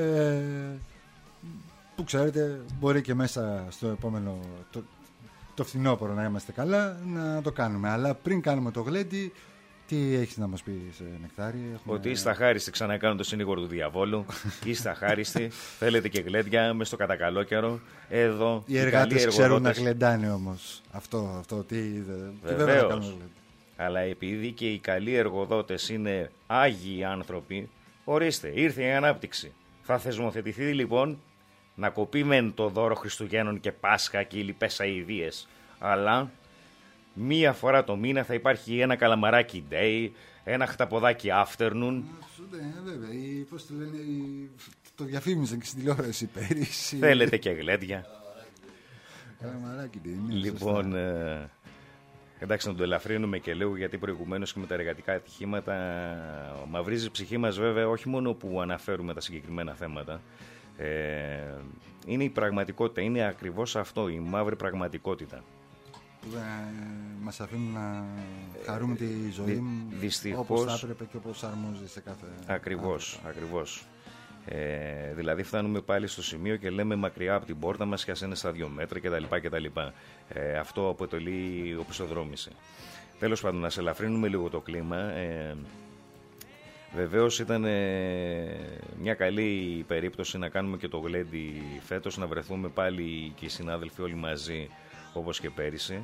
που ξέρετε μπορεί και μέσα στο επόμενο το φθινόπωρο να είμαστε καλά να το κάνουμε, αλλά πριν κάνουμε το γλέντι, τι έχεις να μας πεις, Νεκτάρι? Ότι είστε αχάριστοι, ξανακάνω το συνήγορο του διαβόλου. Είστε αχάριστοι, θέλετε και γλέντια μες στο κατακαλόκαιρο. Εδώ οι εργάτες ξέρουν να γλεντάνε όμως. Αυτό τι βεβαίως. Αλλά επειδή και οι καλοί εργοδότες είναι άγιοι άνθρωποι, ορίστε, ήρθε η ανάπτυξη. Θα θεσμοθετηθεί λοιπόν να κοπεί μεν το δώρο Χριστουγέννων και Πάσχα και οι λοιπές αηδίες, αλλά μία φορά το μήνα θα υπάρχει ένα καλαμαράκι day, ένα χταποδάκι afternoon. Βέβαια, πώς το λένε, το διαφήμιζαν και στην τηλεόραση πέρυσι. Θέλετε και γλέντια. Καλαμαράκι day. Λοιπόν, εντάξει, να το ελαφρύνουμε και λίγο, γιατί προηγουμένως και με τα εργατικά ατυχήματα μαυρίζει η ψυχή μας, βέβαια, όχι μόνο που αναφέρουμε τα συγκεκριμένα θέματα. Είναι η πραγματικότητα, είναι ακριβώς αυτό, η μαύρη πραγματικότητα. Που δεν μας αφήνουν να χαρούμε τη ζωή όπως θα έπρεπε και όπως αρμόζει σε κάθε Ακριβώς. Δηλαδή φτάνουμε πάλι στο σημείο και λέμε μακριά από την πόρτα μας και ας είναι στα 2 μέτρα κτλ. Αυτό αποτελεί οπισθοδρόμηση. Τέλος πάντων, να σε ελαφρύνουμε λίγο το κλίμα. Βεβαίως ήταν μια καλή περίπτωση να κάνουμε και το γλέντι φέτος, να βρεθούμε πάλι και οι συνάδελφοι όλοι μαζί όπως και πέρυσι.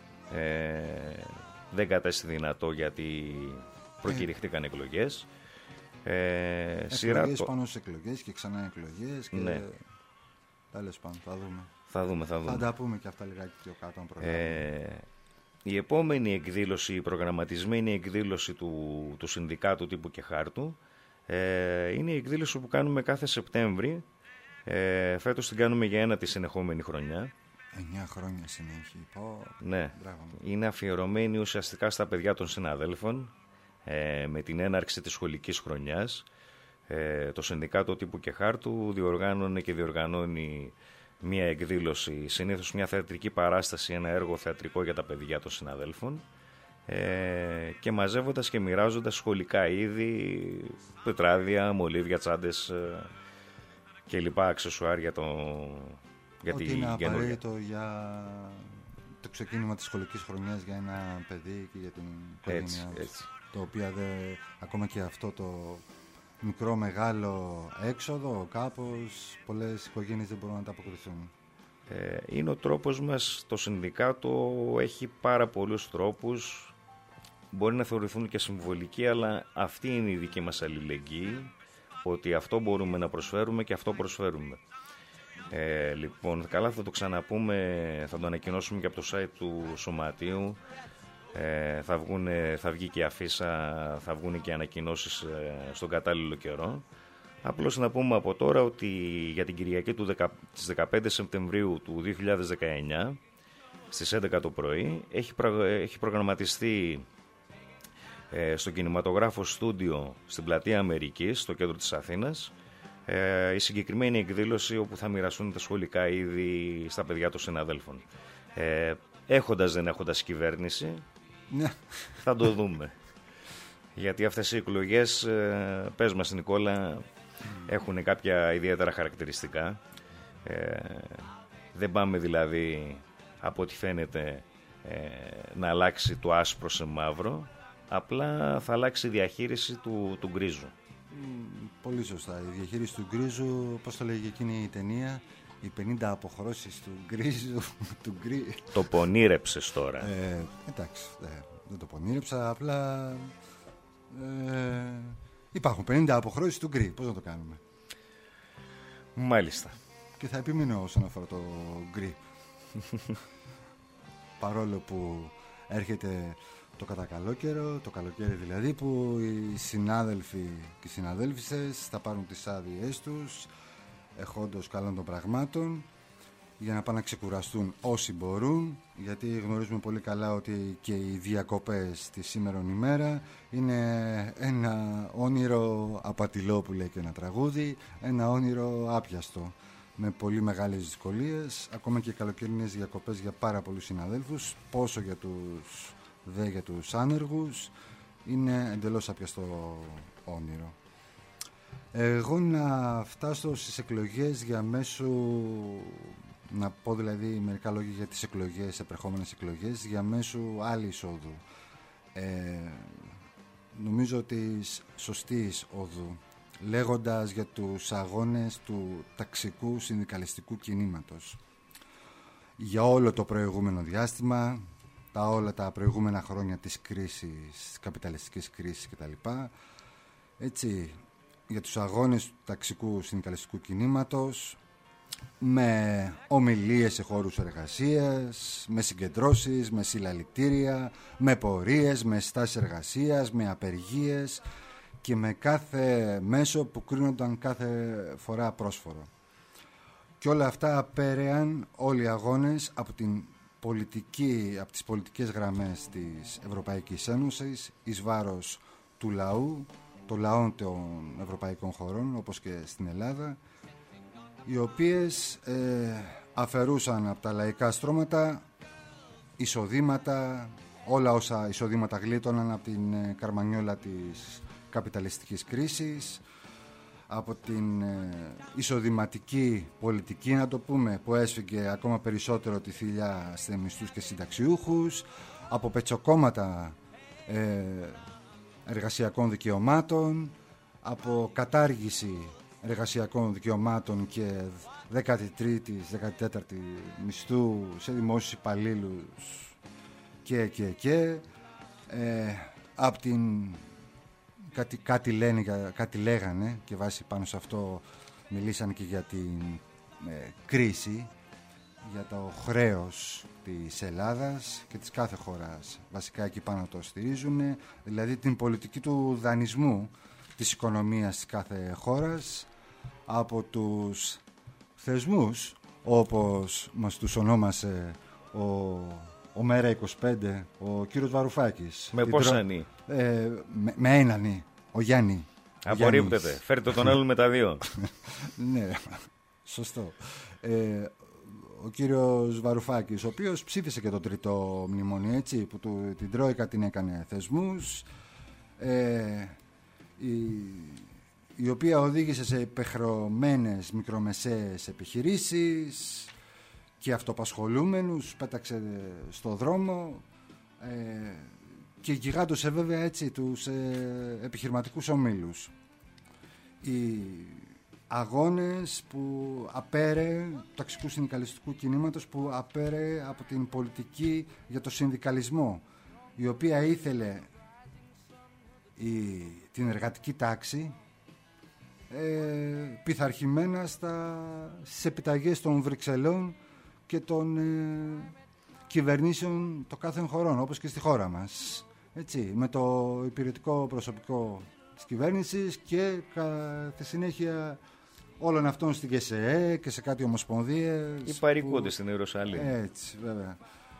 Δεν κατέστη δυνατό γιατί προκηρυχτήκαν εκλογές. Εκλογές πάνω στις εκλογές και ξανά εκλογές και ναι. Τέλος πάντων, θα δούμε. Θα τα πούμε και αυτά λιγάκι πιο κάτω. Η επόμενη εκδήλωση, η προγραμματισμένη εκδήλωση του Συνδικάτου Τύπου και Χάρτου είναι η εκδήλωση που κάνουμε κάθε Σεπτέμβρη. Φέτος την κάνουμε για 1η συνεχόμενη χρονιά. 9 χρόνια συνέχεια. Ναι, είναι αφιερωμένη ουσιαστικά στα παιδιά των συναδέλφων. Με την έναρξη της σχολικής χρονιάς, το Συνδικάτο Τύπου και Χάρτου διοργάνωνε και διοργανώνει μια εκδήλωση, συνήθως μια θεατρική παράσταση, ένα έργο θεατρικό για τα παιδιά των συναδέλφων, και μαζεύοντας και μοιράζοντας σχολικά είδη, πετράδια, μολύβια, τσάντες και λοιπά αξεσουάρια για ό,τι είναι απαραίτητο για το ξεκίνημα της σχολικής χρονιάς για ένα παιδί και για την οικογένειά έτσι. Το οποίο ακόμα και αυτό το μικρό μεγάλο έξοδο κάπως πολλές οικογένειες δεν μπορούν να τα αποκριθούν. Είναι ο τρόπος μας, το συνδικάτο έχει πάρα πολλούς τρόπους, μπορεί να θεωρηθούν και συμβολικοί, αλλά αυτή είναι η δική μας αλληλεγγύη, ότι αυτό μπορούμε να προσφέρουμε και αυτό προσφέρουμε. Λοιπόν, καλά, θα το ξαναπούμε, θα το ανακοινώσουμε και από το site του Σωματείου. Θα βγει και αφίσα, θα βγουν και ανακοινώσεις στον κατάλληλο καιρό. Απλώς να πούμε από τώρα ότι για την Κυριακή της 15 Σεπτεμβρίου του 2019 στις 11 το πρωί έχει προγραμματιστεί στο κινηματογράφο Στούντιο στην Πλατεία Αμερικής, στο κέντρο της Αθήνας, η συγκεκριμένη εκδήλωση όπου θα μοιραστούν τα σχολικά είδη στα παιδιά των συναδέλφων. Έχοντας δεν έχοντας κυβέρνηση, θα το δούμε. Γιατί αυτές οι εκλογές, πες μας Νικόλα, έχουν κάποια ιδιαίτερα χαρακτηριστικά. Δεν πάμε δηλαδή από ό,τι φαίνεται να αλλάξει το άσπρο σε μαύρο, απλά θα αλλάξει η διαχείριση του γκρίζου. Πολύ σωστά. Η διαχείριση του γκρίζου, πώς το λέγει εκείνη η ταινία, οι 50 αποχρώσεις του γκρίζου, του γκρι... Το πονήρεψες τώρα. Εντάξει, δεν το πονήρεψα, απλά υπάρχουν 50 αποχρώσεις του γκρι. Πώς να το κάνουμε? Μάλιστα. Και θα επιμείνω όσον αφορά το γκρι. Παρόλο που έρχεται το κατακαλό καιρό, το καλοκαίρι δηλαδή, που οι συνάδελφοι και οι συναδέλφισες θα πάρουν τις άδειές τους εχόντως καλών των πραγμάτων για να πάνε να ξεκουραστούν όσοι μπορούν, γιατί γνωρίζουμε πολύ καλά ότι και οι διακοπές τη σήμερον ημέρα είναι ένα όνειρο απατηλό, που λέει και ένα τραγούδι, ένα όνειρο άπιαστο, με πολύ μεγάλες δυσκολίες, ακόμα και οι καλοκαιρινές διακοπές για πάρα πολλούς συναδέλφους, πόσο για τους για τους άνεργους, είναι εντελώς άπιαστο όνειρο. Εγώ να φτάσω στις εκλογές να πω δηλαδή μερικά λόγια για τις εκλογές, επερχόμενες εκλογές, για μέσου άλλη εισόδου. Νομίζω της σωστής οδού, λέγοντας για τους αγώνες του ταξικού συνδικαλιστικού κινήματος. Για όλο το προηγούμενο διάστημα, όλα τα προηγούμενα χρόνια της κρίσης, της καπιταλιστικής κρίσης κτλ. Έτσι, για τους αγώνες του ταξικού συνδικαλιστικού κινήματος, με ομιλίες σε χώρους εργασίας, με συγκεντρώσεις, με συλλαλητήρια, με πορείες, με στάσεις εργασίας, με απεργίες και με κάθε μέσο που κρίνονταν κάθε φορά πρόσφορο. Και όλα αυτά απέρεαν όλοι οι αγώνες από τις πολιτικές γραμμές της Ευρωπαϊκής Ένωσης εις βάρος του λαού, των λαών των ευρωπαϊκών χωρών, όπως και στην Ελλάδα, οι οποίες αφαιρούσαν από τα λαϊκά στρώματα εισοδήματα, όλα όσα εισοδήματα γλίτωναν από την καρμανιόλα της καπιταλιστικής κρίσης, από την εισοδηματική πολιτική, να το πούμε, που έσφυγε ακόμα περισσότερο τη θηλιά σε μισθούς και συνταξιούχους, από πετσοκόμματα εργασιακών δικαιωμάτων, από κατάργηση εργασιακών δικαιωμάτων και 13η, 14η μισθού σε δημόσιους υπαλλήλους και από την κάτι λέγανε και βάσει πάνω σε αυτό μιλήσαν και για την κρίση, για το χρέος της Ελλάδας και της κάθε χώρας, βασικά εκεί πάνω το στηρίζουν, δηλαδή την πολιτική του δανεισμού της οικονομίας της κάθε χώρας από θεσμούς όπως μας τους ονόμασε ο Μέρα 25, ο κύριος Βαρουφάκης. Με πώς ανή? Με έναν, ο Γιάννη. Απορρίπτεται. Φέρτε τον άλλον με τα δύο. Ναι, σωστό. Ο κύριος Βαρουφάκης, ο οποίος ψήφισε και το τρίτο μνημόνιο, έτσι, που την Τρόικα την έκανε θεσμούς, η οποία οδήγησε σε υπεχρωμένες μικρομεσαίες επιχειρήσεις και αυτοπασχολούμενους, πέταξε στο δρόμο και γιγάντωσε βέβαια έτσι τους επιχειρηματικούς ομίλους. Οι αγώνες που απέρε του ταξικού συνδικαλιστικού κινήματος, που απέρε από την πολιτική για το συνδικαλισμό, η οποία ήθελε την εργατική τάξη πειθαρχημένα στις επιταγές των Βρυξελών και των κυβερνήσεων των κάθε χωρών, όπως και στη χώρα μας, έτσι, με το υπηρετικό προσωπικό της κυβέρνησης και στη συνέχεια όλων αυτών στην ΚΕΣΕΕ και σε κάτι ομοσπονδίες. Υπαρικούνται στην Ιερουσαλήμ. Έτσι, βέβαια.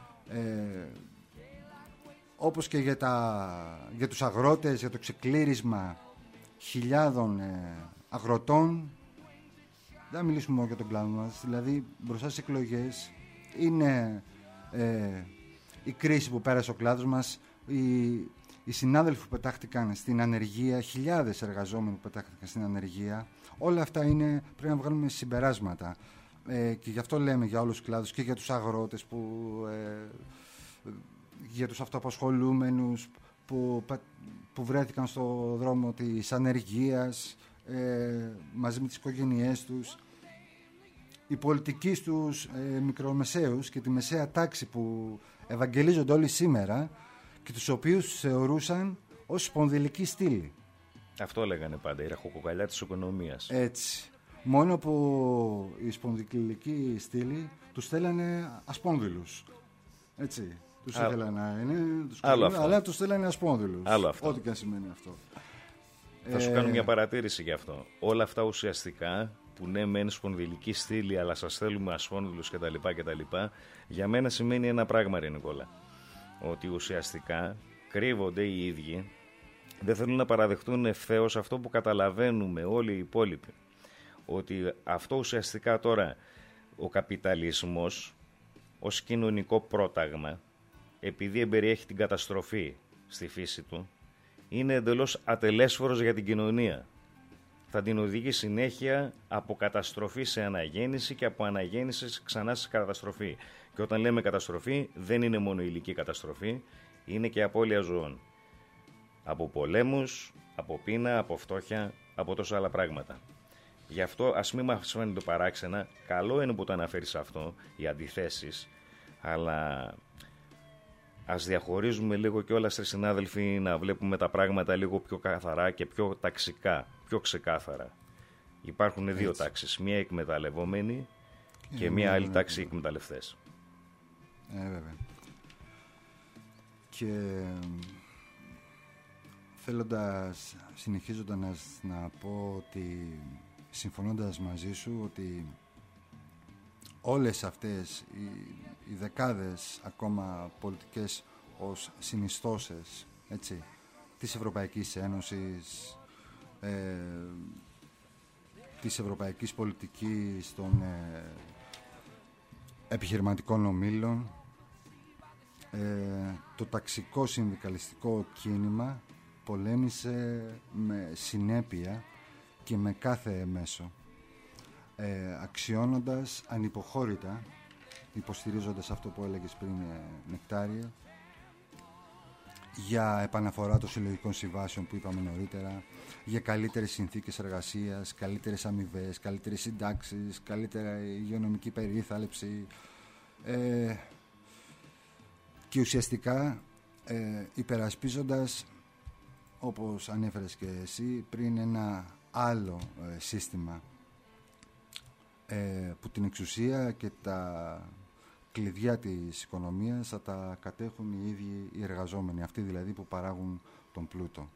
Όπως και για τους αγρότες, για το ξεκλήρισμα χιλιάδων αγροτών. Δεν μιλήσουμε μόνο για τον κλάδο μας. Δηλαδή, μπροστά στις εκλογές είναι η κρίση που πέρασε ο κλάδος μας, οι συνάδελφοι που πετάχτηκαν στην ανεργία, χιλιάδες εργαζόμενοι που πετάχτηκαν στην ανεργία. Όλα αυτά πρέπει να βγάλουμε συμπεράσματα. Και γι' αυτό λέμε για όλους τους κλάδους, και για τους αγρότες, για τους αυτοαπασχολούμενους που βρέθηκαν στο δρόμο της ανεργίας μαζί με τις οικογένειές τους, οι πολιτικοί στους μικρομεσαίους και τη μεσαία τάξη που ευαγγελίζονται όλοι σήμερα και τους οποίους θεωρούσαν ως σπονδυλική στήλη. Αυτό λέγανε πάντα, η ραχοκοκαλιά της οικονομίας. Έτσι. Μόνο που η σπονδυλική στήλη τους στέλνανε ασπόνδυλους. Έτσι. Τους ήθελαν να είναι, αλλά τους στέλνανε ασπόνδυλους. Άλλο αυτό. Ό,τι και αν σημαίνει αυτό. Θα σου κάνω μια παρατήρηση γι' αυτό. Όλα αυτά ουσιαστικά που ναι μεν σπονδυλική στήλη αλλά σας θέλουμε ασπόνδυλους κτλ. Για μένα σημαίνει ένα πράγμα, ρε Νικόλα. Ότι ουσιαστικά κρύβονται οι ίδιοι, δεν θέλουν να παραδεχτούν ευθέως αυτό που καταλαβαίνουμε όλοι οι υπόλοιποι. Ότι αυτό ουσιαστικά τώρα ο καπιταλισμός ως κοινωνικό πρόταγμα, επειδή εμπεριέχει την καταστροφή στη φύση του, είναι εντελώς ατελέσφορος για την κοινωνία. Θα την οδηγεί συνέχεια από καταστροφή σε αναγέννηση και από αναγέννηση ξανά σε καταστροφή. Και όταν λέμε καταστροφή, δεν είναι μόνο υλική καταστροφή, είναι και απώλεια ζωών. Από πολέμους, από πείνα, από φτώχεια, από τόσα άλλα πράγματα. Γι' αυτό ας μην μας φαίνεται παράξενα, καλό είναι που το αναφέρεις αυτό, οι αντιθέσεις, αλλά ας διαχωρίζουμε λίγο κιόλας, συνάδελφοι, να βλέπουμε τα πράγματα λίγο πιο καθαρά και πιο ταξικά, πιο ξεκάθαρα. Υπάρχουν δύο τάξεις, μία εκμεταλλευόμενη και μία άλλη τάξη εκμεταλλευτές. Βέβαια. Και συνεχίζοντας να πω ότι συμφωνώντας μαζί σου ότι όλες αυτές οι δεκάδες ακόμα πολιτικές ως συνιστώσεις, έτσι, της Ευρωπαϊκής Ένωσης, της ευρωπαϊκής πολιτικής των επιχειρηματικών ομίλων, το ταξικό συνδικαλιστικό κίνημα πολέμησε με συνέπεια και με κάθε μέσο, αξιώνοντας ανυποχώρητα, υποστηρίζοντας αυτό που έλεγες πριν, Νεκτάριε, για επαναφορά των συλλογικών συμβάσεων που είπαμε νωρίτερα, για καλύτερες συνθήκες εργασίας, καλύτερες αμοιβές, καλύτερες συντάξεις, καλύτερη υγειονομική περίθαλψη, και ουσιαστικά υπερασπίζοντας, όπως ανέφερες και εσύ πριν, ένα άλλο σύστημα που την εξουσία και τα κλειδιά της οικονομίας θα τα κατέχουν οι ίδιοι οι εργαζόμενοι, αυτοί δηλαδή που παράγουν τον πλούτο.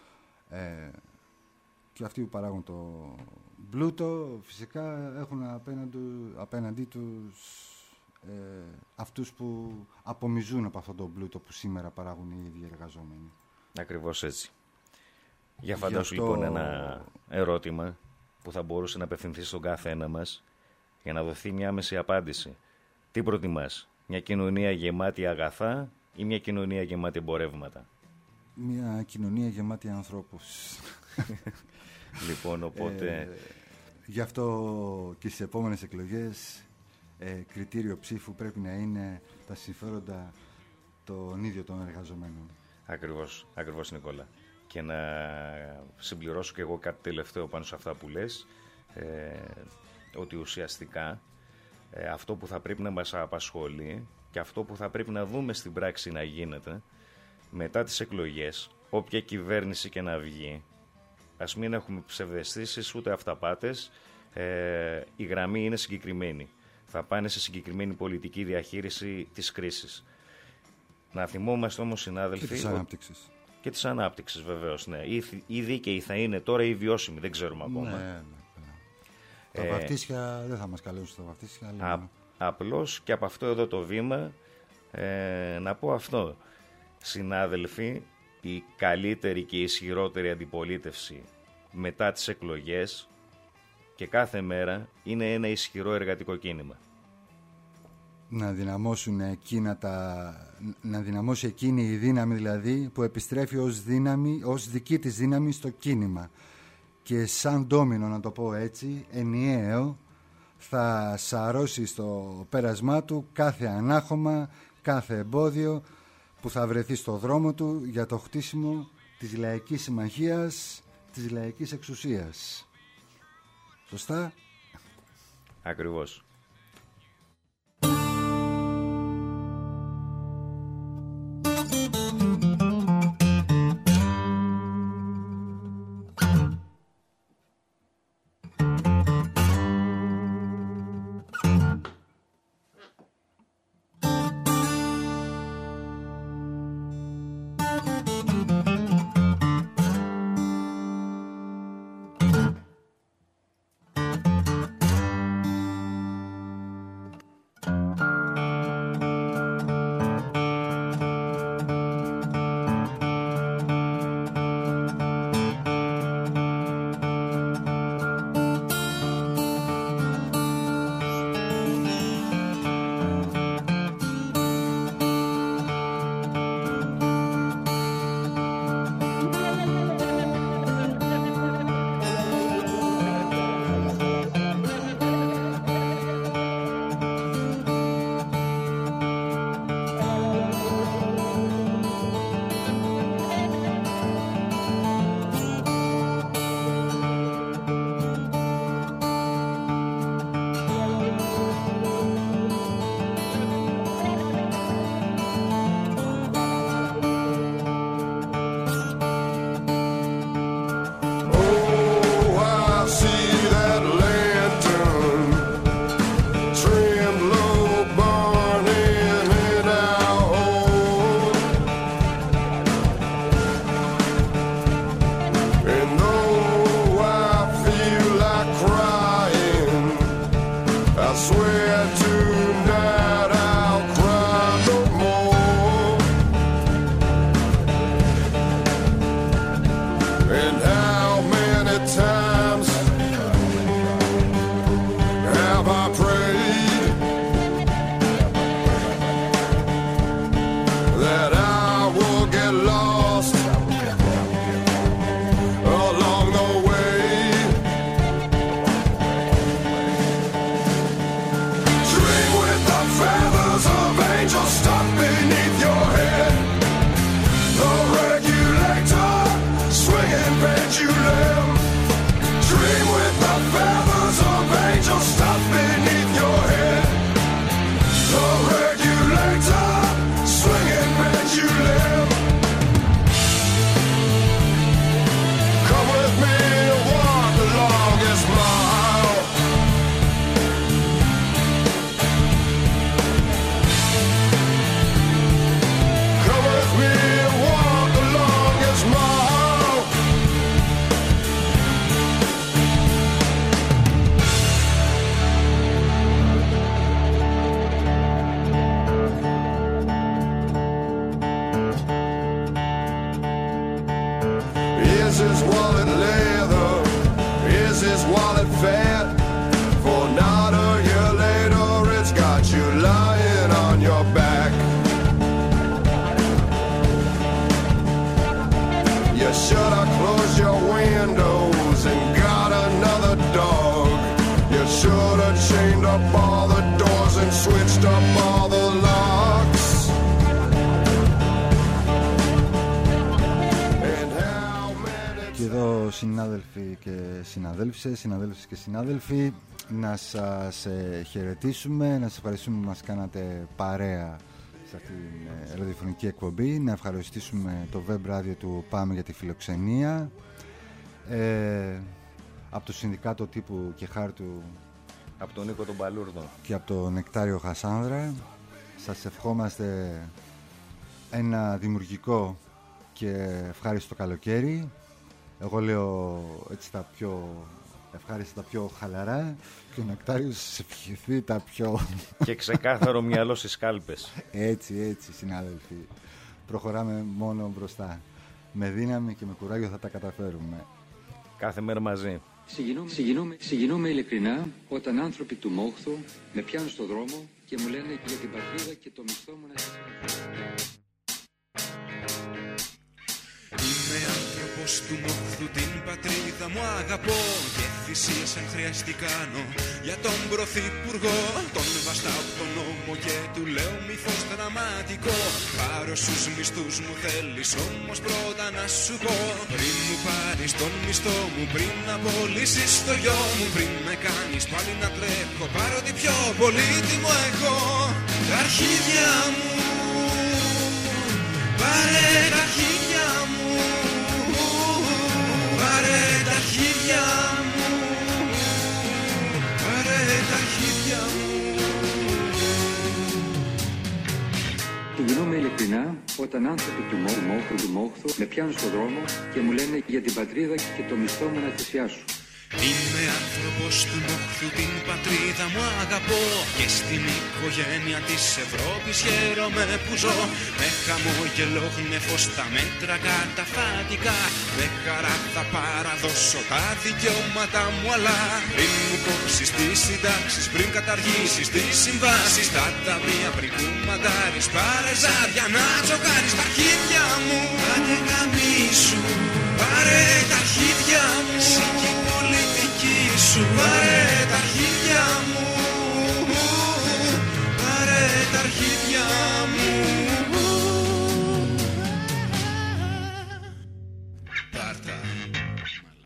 Και αυτοί που παράγουν τον πλούτο φυσικά έχουν απέναντί τους αυτούς που απομυζούν από αυτόν τον πλούτο που σήμερα παράγουν οι ίδιοι εργαζόμενοι. Ακριβώς έτσι. Για φαντάσου λοιπόν ένα ερώτημα που θα μπορούσε να απευθυνθεί στον κάθε ένα μας για να δοθεί μια άμεση απάντηση. Τι προτιμάς, μια κοινωνία γεμάτη αγαθά ή μια κοινωνία γεμάτη εμπορεύματα? Μια κοινωνία γεμάτη ανθρώπους. Λοιπόν, οπότε... γι' αυτό και στις επόμενες εκλογές κριτήριο ψήφου πρέπει να είναι τα συμφέροντα των ίδιων των εργαζομένων. Ακριβώς Νικόλα. Και να συμπληρώσω και εγώ κάτι τελευταίο πάνω σε αυτά που λες, ότι ουσιαστικά αυτό που θα πρέπει να μας απασχολεί και αυτό που θα πρέπει να δούμε στην πράξη να γίνεται μετά τις εκλογές, όποια κυβέρνηση και να βγει, ας μην έχουμε ψευδαισθήσεις ούτε αυταπάτες, η γραμμή είναι συγκεκριμένη. Θα πάνε σε συγκεκριμένη πολιτική διαχείριση της κρίσης. Να θυμόμαστε όμως, συνάδελφοι... Και της ανάπτυξης. Και της ανάπτυξης βεβαίως, ναι. Ή δίκαιη θα είναι τώρα ή βιώσιμη, δεν ξέρουμε ακόμα. Ναι. Τα βαφτίσια δεν θα μας καλέσουν στα βαφτίσια. Απλώς και από αυτό εδώ το βήμα να πω αυτό. Συνάδελφοι, η καλύτερη και η ισχυρότερη αντιπολίτευση μετά τις εκλογές και κάθε μέρα είναι ένα ισχυρό εργατικό κίνημα. Να δυναμώσουν να δυναμώσει εκείνη η δύναμη δηλαδή που επιστρέφει ως δική της δύναμη στο κίνημα και σαν ντόμινο, να το πω έτσι, ενιαίο, θα σαρώσει στο πέρασμά του κάθε ανάχωμα, κάθε εμπόδιο, που θα βρεθεί στο δρόμο του για το χτίσιμο της λαϊκής συμμαχίας, της λαϊκής εξουσίας. Σωστά? Ακριβώς. Συναδέλφες και συνάδελφοι, να σας χαιρετήσουμε, να σας ευχαριστούμε που μας κάνατε παρέα σε αυτήν την ραδιοφωνική εκπομπή, να ευχαριστήσουμε το web radio του Πάμε για τη φιλοξενία, από το Συνδικάτο Τύπου και Χάρτου, από τον Νίκο τον Παλούρδο και από τον Νεκτάριο Χασάνδρα. Σας ευχόμαστε ένα δημιουργικό και ευχάριστο καλοκαίρι. Εγώ λέω έτσι τα πιο ευχάριστα, τα πιο χαλαρά, και ο Νεκτάριος σε ευχηθεί τα πιο... και ξεκάθαρο μυαλό στις κάλπες. Έτσι, συνάδελφοι. Προχωράμε μόνο μπροστά. Με δύναμη και με κουράγιο θα τα καταφέρουμε. Κάθε μέρα μαζί. Συγκινούμε ειλικρινά όταν άνθρωποι του Μόχθου με πιάνουν στο δρόμο και μου λένε για την πατρίδα και το μισθό μου να σας... άνθρωπος του μοχθού την πατρίδα μου αγαπώ και θυσίες αν χρειαστεί κάνω για τον πρωθυπουργό. Τον βαστάω από τον νόμο και του λέω μη φως δραματικό. Πάρω στους μισθούς μου θέλεις όμως πρώτα να σου πω. Πριν μου πάρεις τον μισθό μου, πριν απολύσεις το γιο μου, πριν με κάνεις πάλι να τρέχω, πάρω τι πιο πολύτιμο έχω. Τα αρχίδια μου, πάρε τα αρχίδια μου, πάρε τα αρχίδια μου, πάρε τα αρχίδια μου. Συγκινούμε ειλικρινά όταν άνθρωποι του μόχθου με πιάνουν στον δρόμο και μου λένε για την πατρίδα και το μισθό μου να θυσιάσω. Είμαι άνθρωπος του μοχθού, την πατρίδα μου αγαπώ και στην οικογένεια της Ευρώπης χαίρομαι που ζω. Με χαμόγελο γνέφω στα μέτρα καταφατικά, με χαρά θα παραδώσω τα δικαιώματα μου, αλλά πριν μου κόψεις τις συντάξεις, πριν καταργήσεις τις συμβάσεις, τα ταμεία πριν κουμαντάρεις, πάρε ζάρια να τσοκάρεις τα αρχίδια μου. Πάρε καμίσου, πάρε τα αρχίδια μου, σου, πάρε τα αρχίδια μου, πάρε τα αρχίδια μου.